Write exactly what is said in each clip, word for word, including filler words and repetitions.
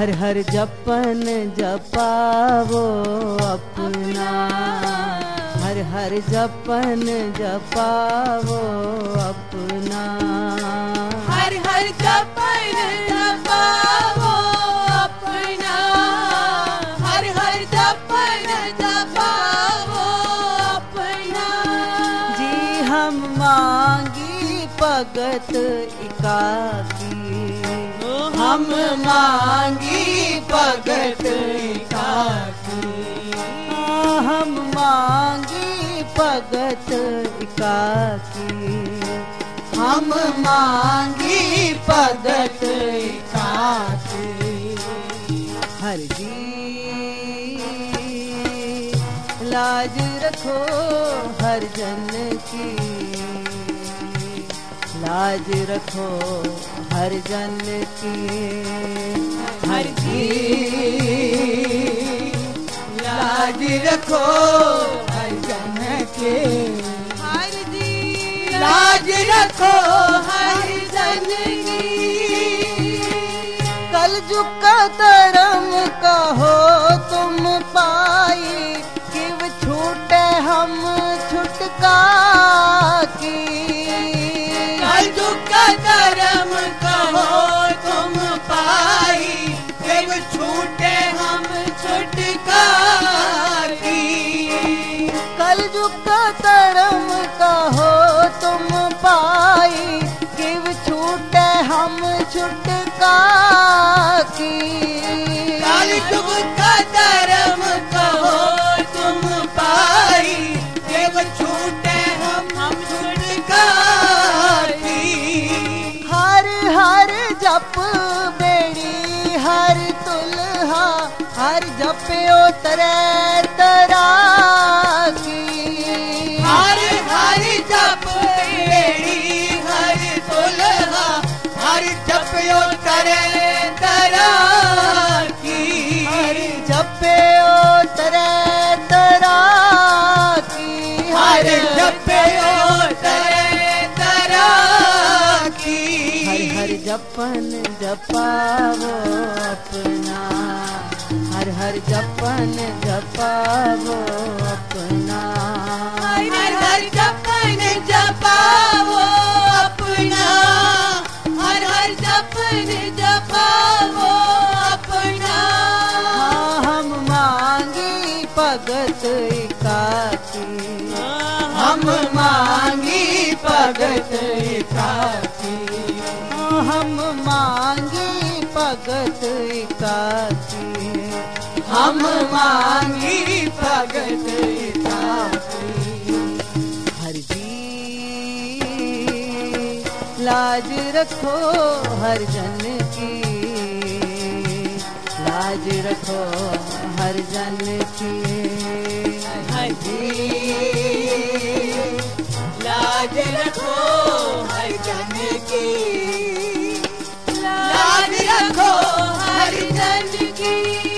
हर हर जपन जपावो अपना, हर हर जपन जपावो अपना, हर हर जपन जपावो अपना, हर हर जपन जपावो अपना। जी हम मांगी भगत एकाकी, हम मांगी भगत एकाकी, हम मांगी भगत एकाकी, हम मांगी भगत एकाकी। हर जी लाज रखो हर जन की, लाज रखो हर जन की, हर जी लाज रखो हर जन की, हर जी लाज रखो हर जन की। कल झुका धर्म कहो तुम पाई, किव छूटे हम छुटका की। कल झुका धर्म कहो तुम पाई, किव छूटे हम छुटका की। कल झुका धर्म कहो तुम पाई, किव छूटे हम छुटका की। कल झुका धर्म कहो तुम पाई, किव छूटे हम हम छुटका की। हर हर जप बेड़ी हर तुल्हा, हर जप्यो तरे तरा की। हर हर जप बेड़ी हर तुल्हा, हर जप्यो तरे तरा की। हर जप्यो तरे तरा की, हर जप्यो तरे तरा की। हर हर जपन जपावो अपना, हर हर जपन जपावो अपना, हर हर जपन जपावो अपना, हर हर जपन जपावो अपना। हम मांगी भगत एकाकी, हम मांगी भगत एकाकी, हम मांगी भगत एकाकी, हम मांगी भगत एकाकी। हर जी लाज रखो हर जन की, लाज रखो हर जन की। हर जी लाज रखो हर जन की, लाज रखो हर जन की।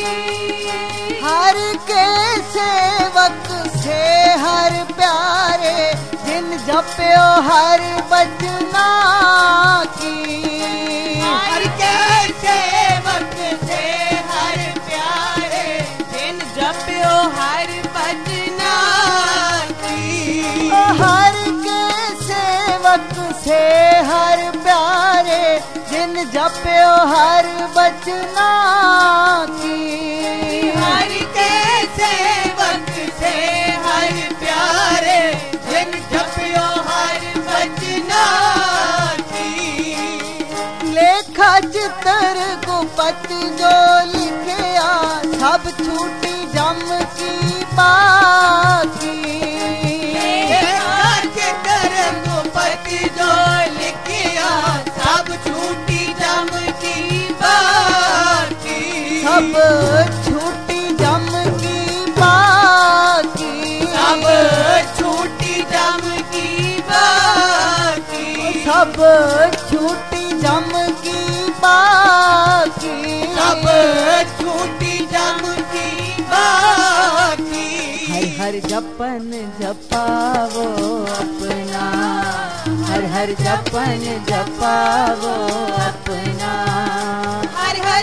हर के सेवक से हर प्यारे, जिन जप्यो हर बचना की। हर के सेवक से हर प्यारे, जिन जप्यो हर बचना की। हर के सेवक से हर प्यारे, जिन जप्यो हर बचना की। हर के सेवक से हर प्यारे, जिन जप्यो हर बचना की। लेखा चित्र गुपत जो लिखया, सब छूटी जम की बाकी। चित्र गुपत जो लिखया, सब छूटी जम की बाकी। सब छूटी जम की बाकी, सब छूटी जम की बाकी। सब छूटी जम की बाकी, सब छूटी जम की बाकी। हर हर जपन जपावो अपना, हर हर जपन जपावो अपना, हर हर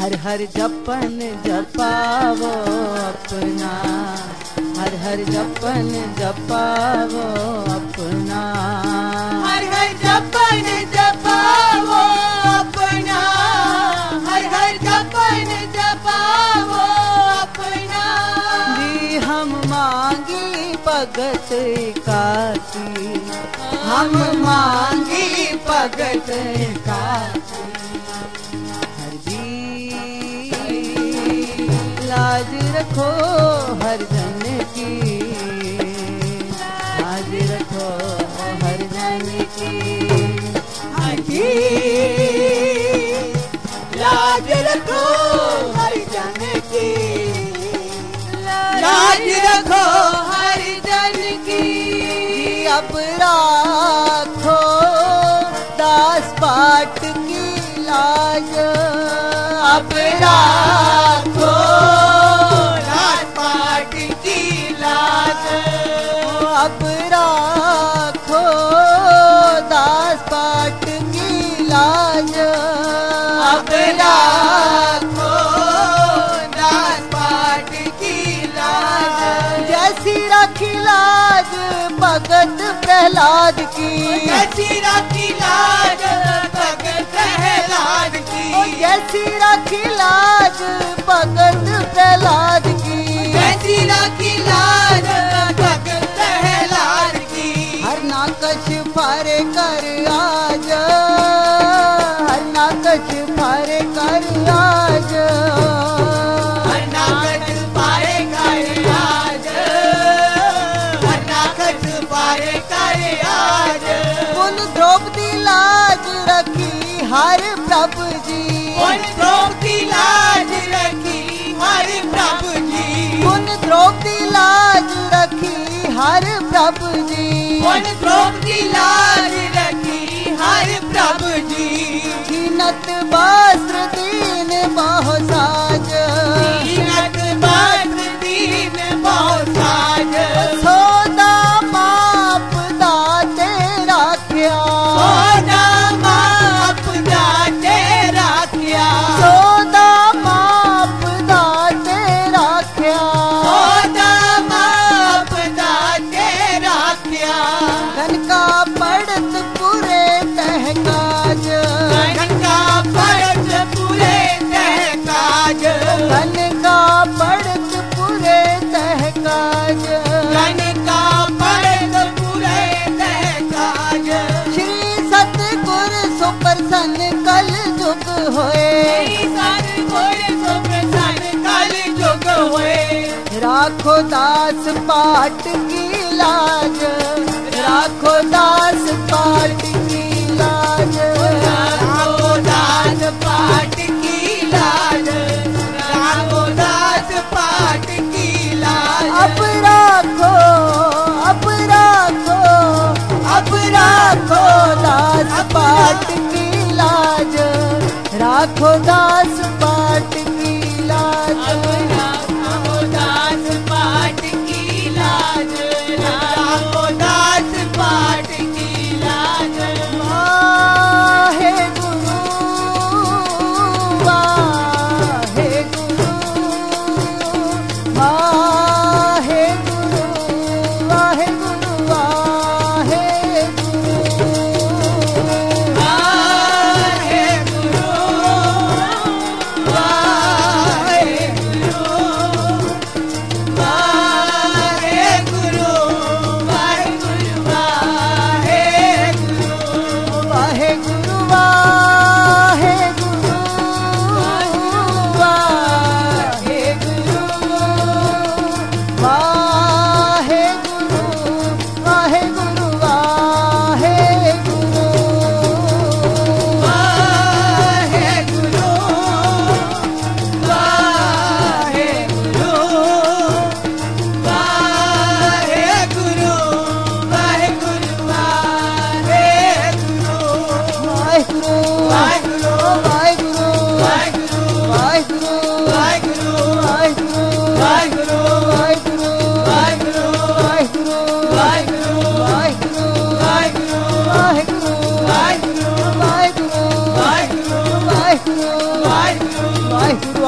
हर हर जपन जपावो अपना, हर हर जपन जपावो अपना, हर हर जपन जपावो अपना, हर हर जपन जपावो अपना। जी हम मांगी भगत काती, हम मांगी भगत काती, हर जी लाज रखो हर जन की, लाज रखो हर जन की, हर जी लाज रखो हर जन की, लाज रखो हर जन की। अब राखो दास पाठ की लाज, अब राखो दास पाठ की लाज, अब राखो दास पाठ की लाज, अब राखो दास पाठ की लाज। जैसी राखी लाज भगत प्रहलाद की, जैसी राखी लाज भगत प्रहलाद की, जैसी राखी लाज भगत प्रहलाद की, जैसी राखी लाज भगत प्रहलाद की। हर नाकश फारे कर आज, हर नाकश फारे कर आज, हर नाकश पारे कर आज, हर नाकश पारे कर आज। उन द्रौपदी लाज रखी हर प्रभु जी, उन द्रौपदी लाज रखी हर प्रभु जी, उन द्रौपदी लाज रखी हर प्रभु जी, उन द्रौपदी लाज रखी हर प्रभु जी। छीनत वस्त्र दीन बहु साज, छीनत वस्त्र दीन बहु साज, सोदा माप दाते राख्या, सोदा माप दाते राख्या, सोदा माप दाते राख्या, सोदा माप दाते राख्या। धन का पड़त पूरे तहकाज, धन का पड़त पूरे तहकाज, धन का पड़त पूरे तहकाज, धन का पड़त पूरे तहकाज। श्री सतगुर सुप्रसन्न कल जुग होए, कल जुग हुए, राखो दास पाठ की लाज, राखो दास पाठ की लाज, राखो दास पाठ की लाज, राखो दास पाठ की लाज। अब राखो अब राखो अब राखो दास पाठ की लाज, राखो दास पाठ की लाज, राखो दास पाठ की लाज, राखो दास पाठ की लाज। Wahe Guru Waheguru, Waheguru Waheguru Waheguru, Waheguru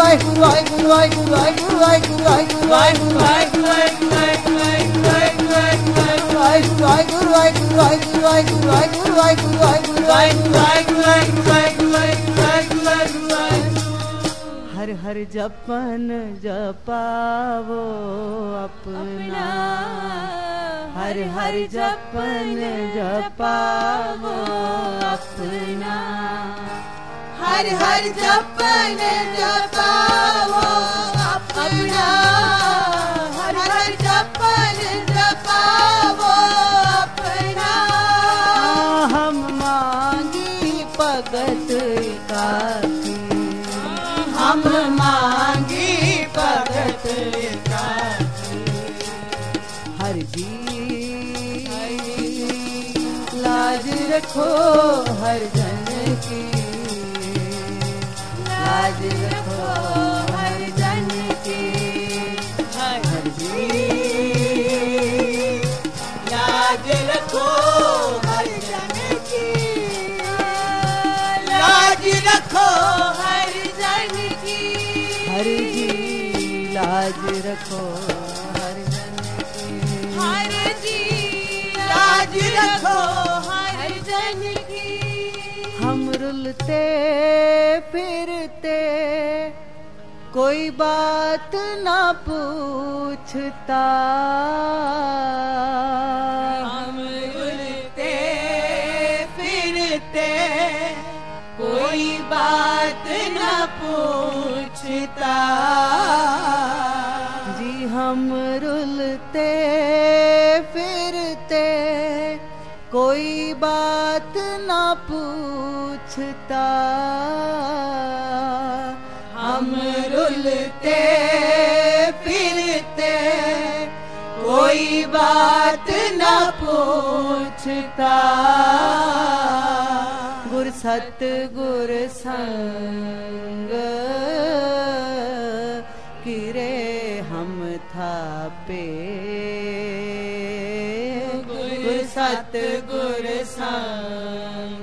Waheguru Waheguru Waheguru Waheguru Waheguru Waheguru Waheguru Waheguru Waheguru Waheguru Waheguru Waheguru Waheguru Waheguru Waheguru ਹਰ ਹਰ ਜਪਨ ਜਪਾਵੋ ਆਪਣਾ ਹਰ ਹਰ ਜਪਨ ਜਪਾਵੋ ਆਪਣਾ हर हर जपन जपावो अपना हर हर जपन जपावो अपना हम मांगी भगत काकी हम मांगी भगत काकी हर जी लाज रखो हर जन की लाज रखो हर जन की हर जी लाज रखो हर जन की लाज रखो हर जन की हर जी लाज रखो हर जन की हर जी लाज रखो हर जन की हम रुलते फिरते कोई बात ना पूछता हम रुलते फिरते कोई बात न पूछता जी हम रुलते फिरते कोई बात ना पूछता हम रुलते फिरते कोई बात न पूछता गुर सत गुर संग किरे हम थापे गुर सत गुर संग